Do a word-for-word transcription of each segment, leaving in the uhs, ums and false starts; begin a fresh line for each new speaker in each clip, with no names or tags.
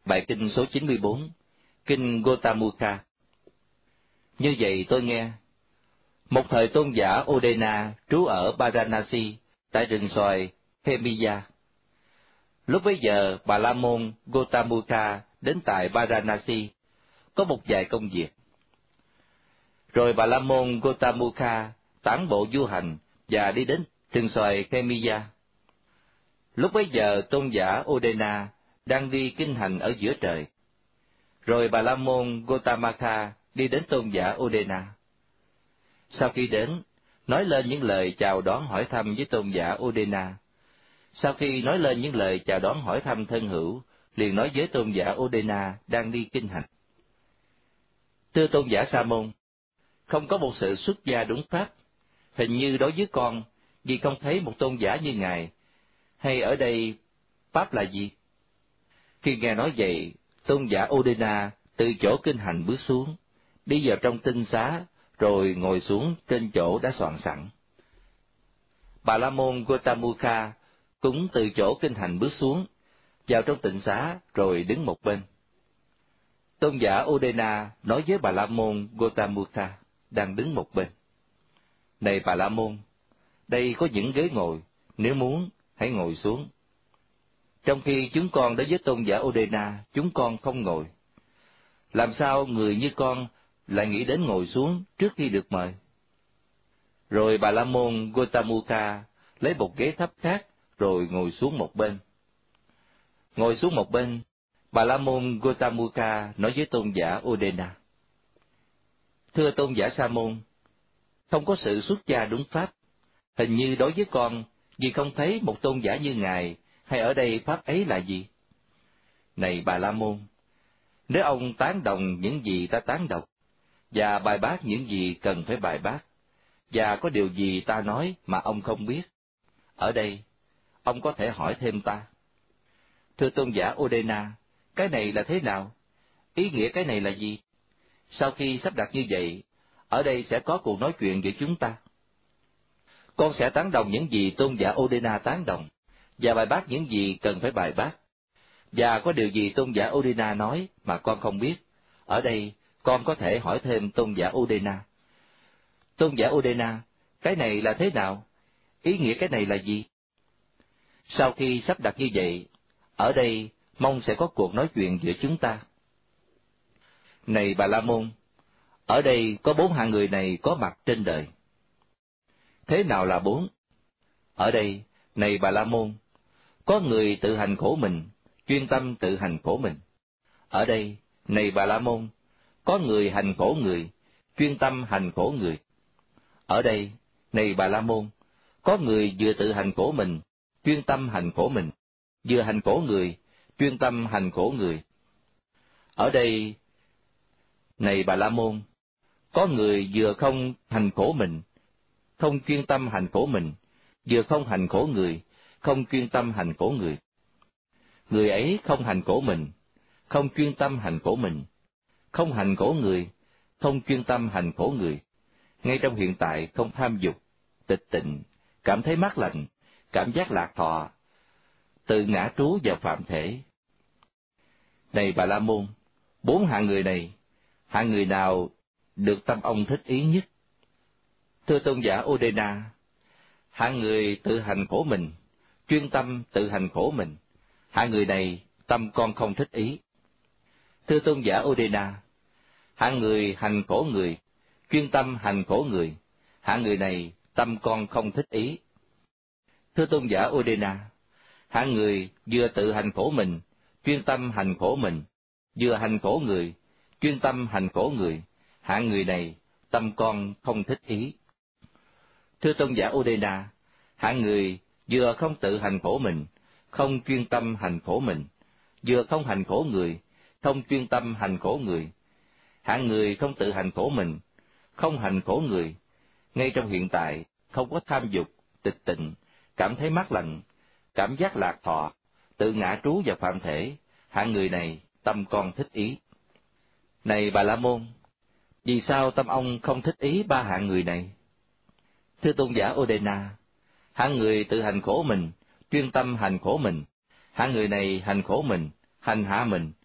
Bài kinh số chín mươi bốn, Kinh Gotamukha. Như vậy tôi nghe, một thời tôn giả Odena trú ở Varanasi, tại rừng xoài Hemiya. Lúc bấy giờ, Bà La Môn Gotamukha đến tại Varanasi, có một vài công việc. Rồi Bà La Môn Gotamukha tản bộ du hành và đi đến rừng xoài Hemiya. Lúc bấy giờ, tôn giả Odena đang đi kinh hành ở giữa trời. Rồi Bà La Môn Gotamukha đi đến tôn giả Odena. Sau khi đến, nói lên những lời chào đón hỏi thăm với tôn giả Odena. Sau khi nói lên những lời chào đón hỏi thăm thân hữu, liền nói với tôn giả Odena đang đi kinh hành: Thưa tôn giả Sa môn, không có một sự xuất gia đúng pháp, hình như đối với con, vì không thấy một tôn giả như ngài, hay ở đây pháp là gì? Khi nghe nói vậy, tôn giả Odena từ chỗ kinh hành bước xuống, đi vào trong tinh xá, rồi ngồi xuống trên chỗ đã soạn sẵn. Bà La Môn Gotamukha cũng từ chỗ kinh hành bước xuống, vào trong tịnh xá, rồi đứng một bên. Tôn giả Odena nói với Bà La Môn Gotamukha đang đứng một bên: Này Bà La Môn, đây có những ghế ngồi, nếu muốn hãy ngồi xuống. Trong khi chúng con đối với tôn giả Odena, chúng con không ngồi. Làm sao người như con lại nghĩ đến ngồi xuống trước khi được mời? Rồi Bà La Môn Gotamukha lấy một ghế thấp khác, rồi ngồi xuống một bên. Ngồi xuống một bên, Bà La Môn Gotamukha nói với tôn giả Odena: Thưa tôn giả Sa môn, không có sự xuất gia đúng pháp, hình như đối với con, vì không thấy một tôn giả như ngài, hay ở đây pháp ấy là gì? Này Bà La Môn, nếu ông tán đồng những gì ta tán đồng, và bài bác những gì cần phải bài bác, và có điều gì ta nói mà ông không biết, ở đây, ông có thể hỏi thêm ta. Thưa tôn giả Odena, cái này là thế nào? Ý nghĩa cái này là gì? Sau khi sắp đặt như vậy, ở đây sẽ có cuộc nói chuyện giữa chúng ta. Con sẽ tán đồng những gì tôn giả Odena tán đồng, và bài bác những gì cần phải bài bác. Và có điều gì tôn giả Odena nói mà con không biết, ở đây con có thể hỏi thêm tôn giả Odena. Tôn giả Odena, cái này là thế nào? Ý nghĩa cái này là gì? Sau khi sắp đặt như vậy, ở đây mong sẽ có cuộc nói chuyện giữa chúng ta. Này Bà La Môn, ở đây có bốn hạng người này có mặt trên đời. Thế nào là bốn? Ở đây, này Bà La Môn, có người tự hành khổ mình, chuyên tâm tự hành khổ mình. Ở đây, này Bà La Môn, có người hành khổ người, chuyên tâm hành khổ người. Ở đây, này Bà La Môn, có người vừa tự hành khổ mình, chuyên tâm hành khổ mình, vừa hành khổ người, chuyên tâm hành khổ người. Ở đây, này Bà La Môn, có người vừa không hành khổ mình, không chuyên tâm hành khổ mình, vừa không hành khổ người, không chuyên tâm hành khổ người. Người ấy không hành khổ mình, không chuyên tâm hành khổ mình, không hành khổ người, không chuyên tâm hành khổ người. Ngay trong hiện tại không tham dục, tịch tịnh, cảm thấy mát lạnh, cảm giác lạc thọ, tự ngã trú vào phạm thể. Này Bà La Môn, bốn hạng người này, hạng người nào được tâm ông thích ý nhất? Thưa tôn giả Odena, hạng người tự hành khổ mình, chuyên tâm tự hành khổ mình, hạng người này tâm con không thích ý. Thưa tôn giả Odena, hạng người hành khổ người, chuyên tâm hành khổ người, hạng người này tâm con không thích ý. Thưa tôn giả Odena, hạng người vừa tự hành khổ mình, chuyên tâm hành khổ mình, vừa hành khổ người, chuyên tâm hành khổ người, hạng người này tâm con không thích ý. Thưa tôn giả Odena, hạng người vừa không tự hành khổ mình, không chuyên tâm hành khổ mình, vừa không hành khổ người, không chuyên tâm hành khổ người, hạng người không tự hành khổ mình, không hành khổ người, ngay trong hiện tại không có tham dục, tịch tịnh, cảm thấy mát lạnh, cảm giác lạc thọ, tự ngã trú vào phạm thể, hạng người này tâm con thích ý. Này Bà La Môn, vì sao tâm ông không thích ý ba hạng người này? Thưa tôn giả Odena, hạng người tự hành khổ mình, chuyên tâm hành khổ mình, hạng người này hành khổ mình, hành hạ mình,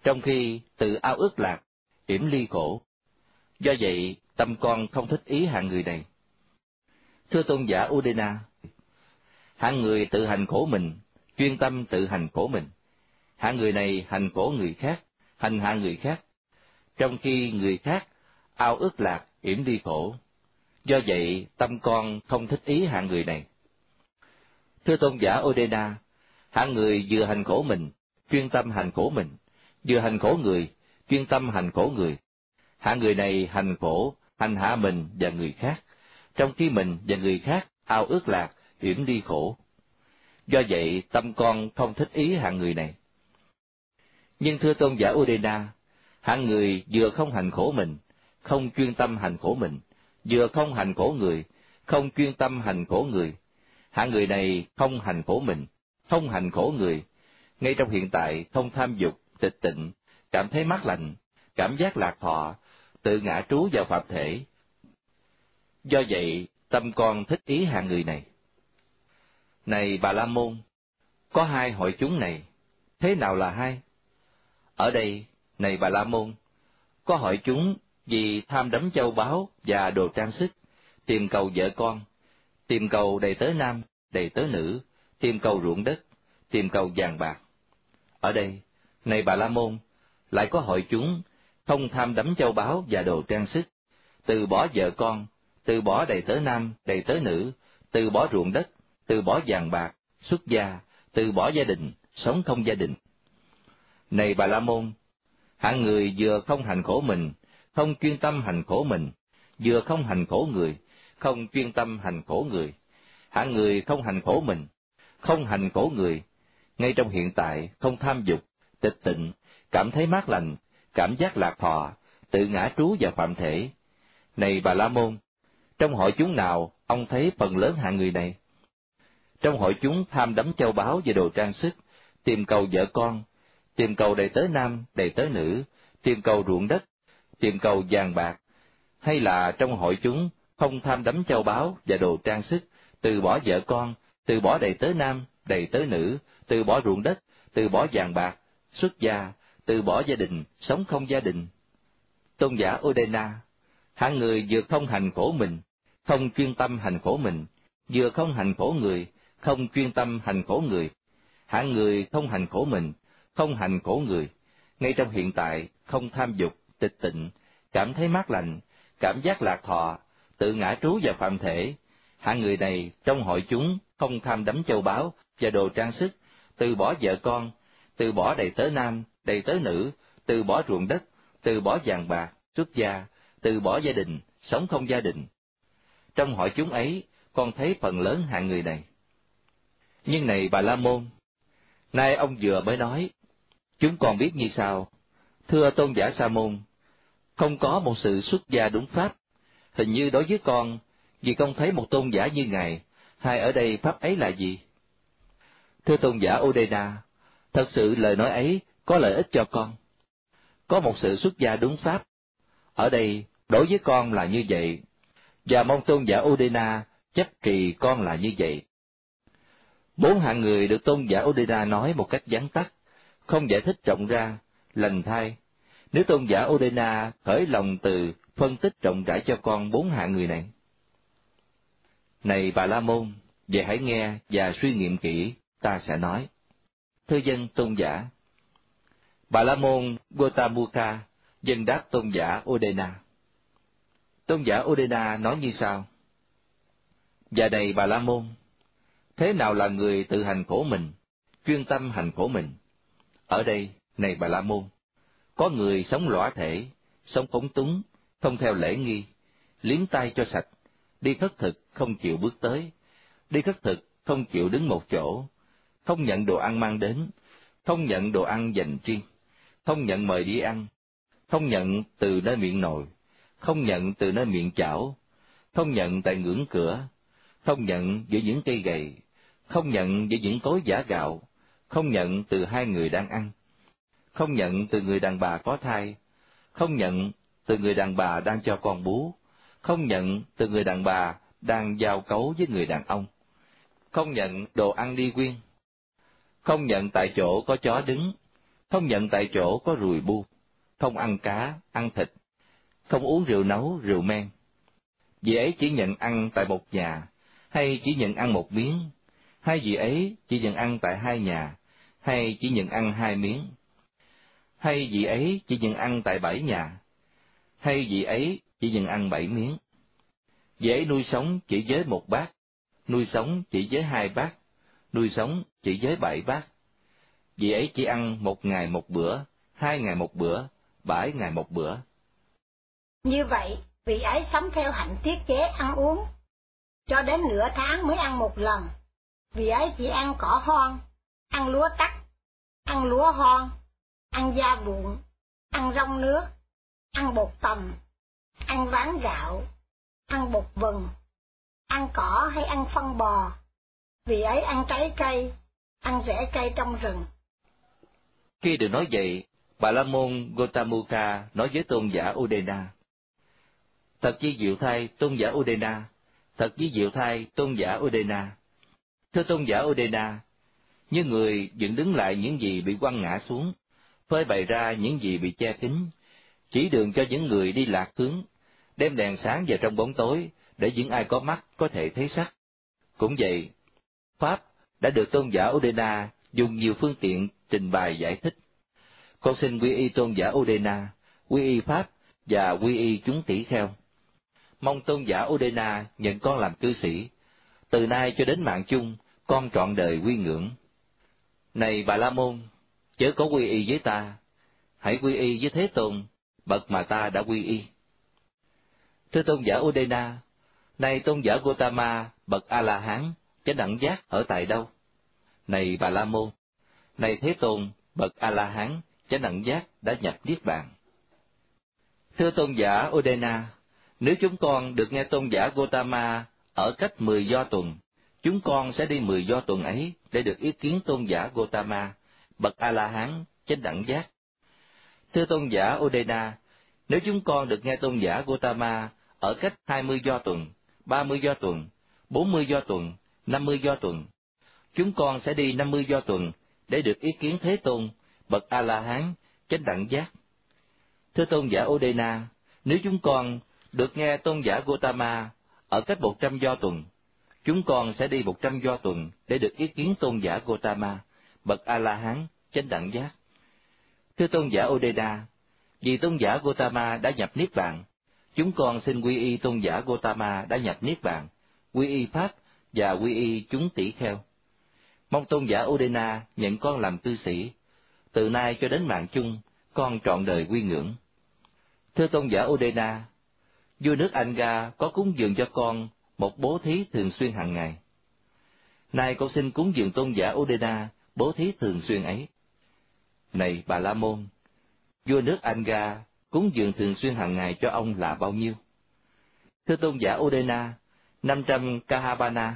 trong khi tự ao ước lạc, yểm ly khổ. Do vậy, tâm con không thích ý hạng người này. Thưa tôn giả Udena, hạng người tự hành khổ mình, chuyên tâm tự hành khổ mình. Hạng người này hành khổ người khác, hành hạ người khác, trong khi người khác ao ước lạc, yểm ly khổ. Do vậy, tâm con không thích ý hạng người này. Thưa tôn giả Udena, hạng người vừa hành khổ mình, chuyên tâm hành khổ mình, vừa hành khổ người, chuyên tâm hành khổ người. Hạng người này hành khổ, hành hạ mình và người khác, trong khi mình và người khác ao ước lạc, yểm ly khổ. Do vậy, tâm con không thích ý hạng người này. Nhưng thưa tôn giả Udena, hạng người vừa không hành khổ mình, không chuyên tâm hành khổ mình, vừa không hành khổ người, không chuyên tâm hành khổ người. Hạng người này không hành khổ mình, không hành khổ người, ngay trong hiện tại không tham dục, tịch tịnh, cảm thấy mát lành, cảm giác lạc thọ, tự ngã trú vào pháp thể. Do vậy, tâm con thích ý hạng người này. Này Bà La Môn, có hai hội chúng này, thế nào là hai? Ở đây, này Bà La Môn, có hội chúng vì tham đắm châu báu và đồ trang sức, tìm cầu vợ con, tìm cầu đầy tớ nam, đầy tớ nữ, tìm cầu ruộng đất, tìm cầu vàng bạc. Ở đây, này Bà La Môn, lại có hội chúng không tham đắm châu báu và đồ trang sức, từ bỏ vợ con, từ bỏ đầy tớ nam, đầy tớ nữ, từ bỏ ruộng đất, từ bỏ vàng bạc, xuất gia, từ bỏ gia đình, sống không gia đình. Này Bà La Môn, hạng người vừa không hành khổ mình, không chuyên tâm hành khổ mình, vừa không hành khổ người, không chuyên tâm hành khổ người. Hạng người không hành khổ mình, không hành khổ người, ngay trong hiện tại không tham dục, tịch tịnh, cảm thấy mát lành, cảm giác lạc thọ, tự ngã trú vào phạm thể. Này Bà La Môn, trong hội chúng nào ông thấy phần lớn hạng người này? Trong hội chúng tham đắm châu báu và đồ trang sức, tìm cầu vợ con, tìm cầu đầy tớ nam, đầy tớ nữ, tìm cầu ruộng đất, tìm cầu vàng bạc, hay là trong hội chúng không tham đắm châu báu và đồ trang sức, từ bỏ vợ con, từ bỏ đầy tớ nam, đầy tớ nữ, từ bỏ ruộng đất, từ bỏ vàng bạc, xuất gia, từ bỏ gia đình, sống không gia đình? Tôn giả Udena, hạng người vừa không hành khổ mình, không chuyên tâm hành khổ mình, vừa không hành khổ người, không chuyên tâm hành khổ người. Hạng người không hành khổ mình, không hành khổ người, ngay trong hiện tại không tham dục, tịch tịnh, cảm thấy mát lành, cảm giác lạc thọ, tự ngã trú vào phạm thể. Hạng người này trong hội chúng không tham đắm châu báu và đồ trang sức, từ bỏ vợ con, từ bỏ đầy tớ nam, đầy tớ nữ, từ bỏ ruộng đất, từ bỏ vàng bạc, xuất gia, từ bỏ gia đình, sống không gia đình. Trong hội chúng ấy, con thấy phần lớn hạng người này. Nhưng này Bà La Môn, nay ông vừa mới nói, chúng con biết như sau. Thưa tôn giả Sa Môn, không có một sự xuất gia đúng pháp. Hình như đối với con, vì con thấy một tôn giả như Ngài, hay ở đây pháp ấy là gì? Thưa tôn giả Udena, thật sự lời nói ấy có lợi ích cho con. Có một sự xuất gia đúng pháp. Ở đây, đối với con là như vậy, và mong tôn giả Udena chấp trì con là như vậy. Bốn hạng người được tôn giả Udena nói một cách vắn tắt, không giải thích rộng ra, lành thay. Nếu tôn giả Udena khởi lòng từ phân tích rộng rãi cho con bốn hạng người này. Này Bà La Môn, về hãy nghe và suy nghiệm kỹ, ta sẽ nói. Thưa dân tôn giả. Bà La Môn Gotamukha dân đáp tôn giả Udena. Tôn giả Udena nói như sau. Và này Bà La Môn, thế nào là người tự hành khổ mình, chuyên tâm hành khổ mình? Ở đây, này Bà La Môn, có người sống lõa thể, sống phóng túng, không theo lễ nghi, liếm tay cho sạch, đi khất thực không chịu bước tới, đi khất thực không chịu đứng một chỗ, không nhận đồ ăn mang đến, không nhận đồ ăn dành riêng, không nhận mời đi ăn, không nhận từ nơi miệng nồi, không nhận từ nơi miệng chảo, không nhận tại ngưỡng cửa, không nhận giữa những cây gậy, không nhận giữa những cối giã gạo, không nhận từ hai người đang ăn, không nhận từ người đàn bà có thai, không nhận từ người đàn bà đang cho con bú, không nhận từ người đàn bà đang giao cấu với người đàn ông, không nhận đồ ăn đi quyên, không nhận tại chỗ có chó đứng, không nhận tại chỗ có ruồi bu, không ăn cá, ăn thịt, không uống rượu nấu, rượu men. Vị ấy chỉ nhận ăn tại một nhà, hay chỉ nhận ăn một miếng, hay vị ấy chỉ nhận ăn tại hai nhà, hay chỉ nhận ăn hai miếng, hay vị ấy chỉ nhận ăn tại bảy nhà, hay vị ấy chỉ nhận ăn bảy miếng. Vị ấy nuôi sống chỉ với một bát, nuôi sống chỉ với hai bát, nuôi sống chỉ với bảy bát. Vị ấy chỉ ăn một ngày một bữa, hai ngày một bữa, bảy ngày một bữa.
Như vậy, vị ấy sống theo hạnh tiết chế ăn uống, cho đến nửa tháng mới ăn một lần. Vị ấy chỉ ăn cỏ hoang, ăn lúa tắc, ăn lúa hoang, ăn da vụn, ăn rong nước, ăn bột tầm, ăn ván gạo, ăn bột vừng, ăn cỏ hay ăn phân bò. Vị ấy ăn trái cây, ăn rễ cây trong rừng.
Khi được nói vậy, Bà La Môn Gotamuka nói với tôn giả Udena: Thật chi diệu thay tôn giả Udena, thật chi diệu thay tôn giả Udena. Thưa tôn giả Udena, như người dựng đứng lại những gì bị quăng ngã xuống, phơi bày ra những gì bị che kín, chỉ đường cho những người đi lạc hướng, đem đèn sáng vào trong bóng tối, để những ai có mắt có thể thấy sắc. Cũng vậy, Pháp đã được tôn giả Udena dùng nhiều phương tiện trình bày giải thích. Con xin quy y tôn giả Udena, quy y Pháp và quy y chúng tỷ kheo. Mong tôn giả Udena nhận con làm cư sĩ, từ nay cho đến mạng chung, con trọn đời quy ngưỡng. Này Bà La Môn, chớ có quy y với ta, hãy quy y với Thế Tôn, bậc mà ta đã quy y. Thưa tôn giả Udena, này tôn giả Gotama, bậc A-la-hán, chánh đẳng giác ở tại đâu? Này Bà La Môn, này Thế Tôn, bậc A-la-hán, chánh đẳng giác đã nhập niết bàn. Thưa tôn giả Udena, nếu chúng con được nghe tôn giả Gotama ở cách mười do tuần, chúng con sẽ đi mười do tuần ấy để được ý kiến tôn giả Gotama, bậc A-la-hán, chánh đẳng giác. Thưa tôn giả Udena, nếu chúng con được nghe tôn giả Gotama ở cách hai mươi do tuần, ba mươi do tuần, bốn mươi do tuần, năm mươi do tuần, chúng con sẽ đi năm mươi do tuần để được ý kiến Thế Tôn, bậc A-la-hán, chánh đẳng giác. Thưa tôn giả Udena, nếu chúng con được nghe tôn giả Gotama ở cách một trăm do tuần, chúng con sẽ đi một trăm do tuần để được ý kiến tôn giả Gotama, bậc A-la-hán, chánh đẳng giác. Thưa tôn giả Udena, vì tôn giả Gotama đã nhập niết bàn, chúng con xin quy y tôn giả Gotama đã nhập niết bàn, quy y Pháp và quy y chúng tỷ kheo. Mong tôn giả Udena nhận con làm cư sĩ, từ nay cho đến mạng chung, con trọn đời quy ngưỡng. Thưa tôn giả Udena, vua nước Anga có cúng dường cho con một bố thí thường xuyên hàng ngày. Nay con xin cúng dường tôn giả Udena bố thí thường xuyên ấy. Này Bà La Môn, vua nước Anga cúng dường thường xuyên hàng ngày cho ông là bao nhiêu? Thưa tôn giả Udena, năm trăm Kahabana.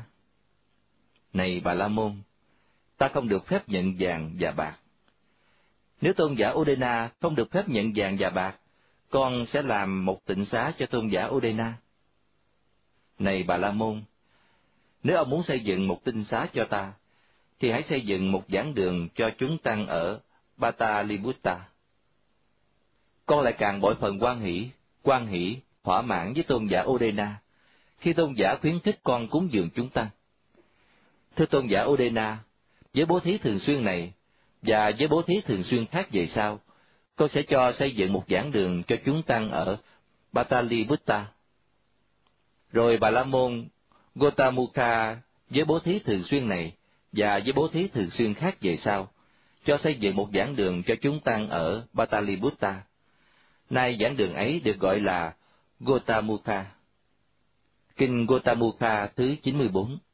Này Bà La Môn, ta không được phép nhận vàng và bạc. Nếu tôn giả Udena không được phép nhận vàng và bạc, con sẽ làm một tịnh xá cho tôn giả Udena. Này Bà La Môn, nếu ông muốn xây dựng một tịnh xá cho ta, thì hãy xây dựng một giảng đường cho chúng tăng ở Pataliputta. Con lại càng bội phần hoan hỷ, hoan hỷ, thỏa mãn với tôn giả Udena, khi tôn giả khuyến khích con cúng dường chúng tăng. Thưa tôn giả Udena, với bố thí thường xuyên này, và với bố thí thường xuyên khác về sau, con sẽ cho xây dựng một giảng đường cho chúng tăng ở Pataliputta. Rồi Bà La Môn Gotamuka với bố thí thường xuyên này, và với bố thí thường xuyên khác về sau, cho xây dựng một giảng đường cho chúng tăng ở Pataliputta. Nay giảng đường ấy được gọi là Gotamuka. Kinh Gotamuka thứ chín mươi bốn.